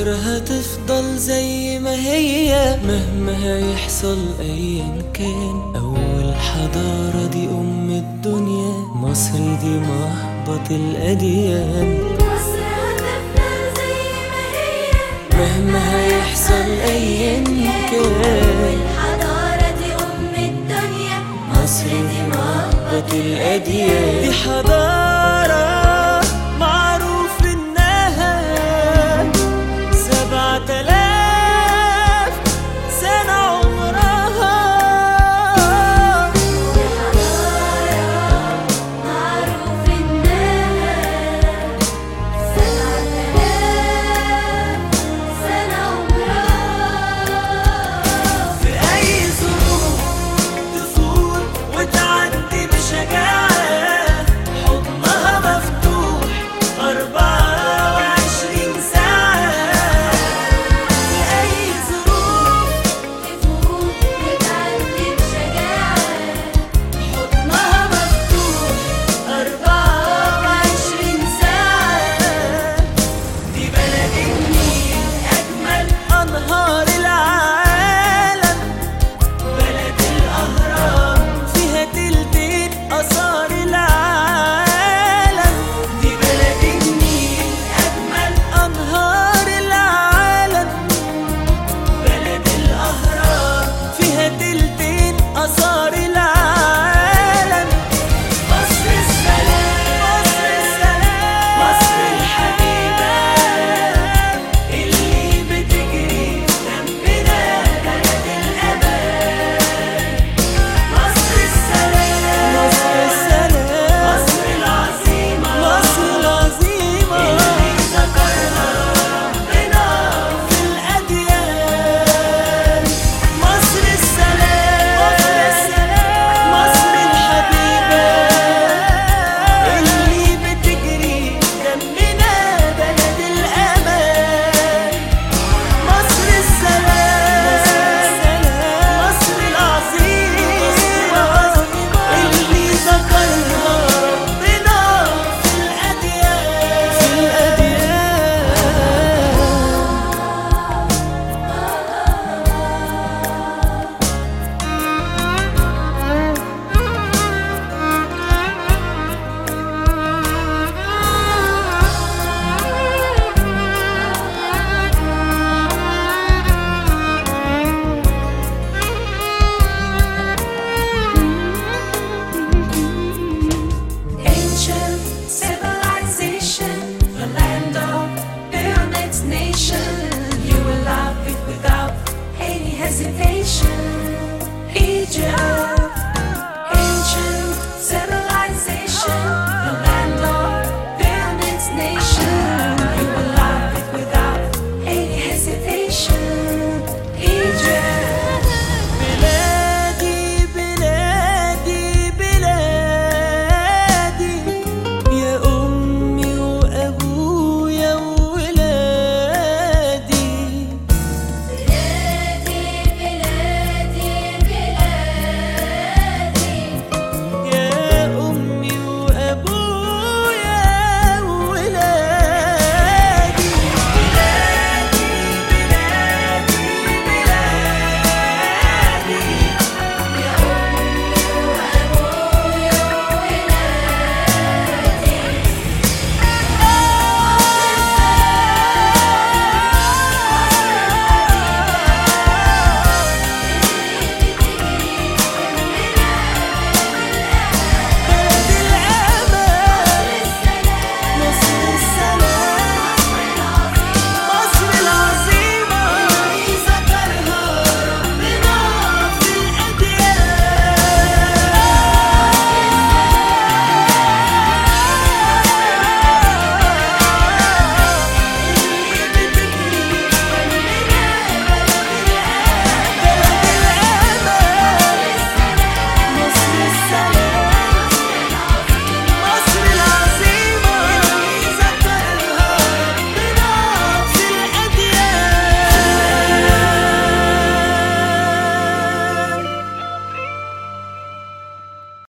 أفكارها تفضل زي ما هي مهما هيحصل أيا كان. أول حضارة دي أم الدنيا، مصر دي مهبط الأديان. مصر هتفضل زي ما هي مهما هيحصل أيا كان. الحضارة دي أم الدنيا، مصر دي مهبط الأديان. دي حضارة معروف إنها 7000 سنة عمرها. دي حضارة معروف إنها 7000 سنة عمرها. في أي ظروف تفوت وتعدي بشجاعة، حضنها مفتوح 24 ساعة. في أي ظروف تفوت وتعدي بشجاعة، حضنها مفتوح 24 ساعة. دي بلد النيل أجمل أنهار العالم، بلد الأهرام فيها تلتين آثار العالم. دي بلد النيل أجمل أنهار العالم، بلد الأهرام فيها تلتين آثار العالم. مصر السلام، مصر السلام، مصر الحبيبة اللي بتجري جنبنا، بلد الأمان. مصر السلام، مصر السلام، مصر العظيمة، مصر العظيمة اللي ذكرها ربنا في الأديان. مصر السلام، مصر السلام، مصر الحبيبة اللي بتجري جنبنا، بلد الأمان. مصر السلام، مصر السلام، مصر العظيمة اللي ذكرها ربنا في الأديان، في ancient civilization, the land of pyramids nation. You will love it without any hesitation.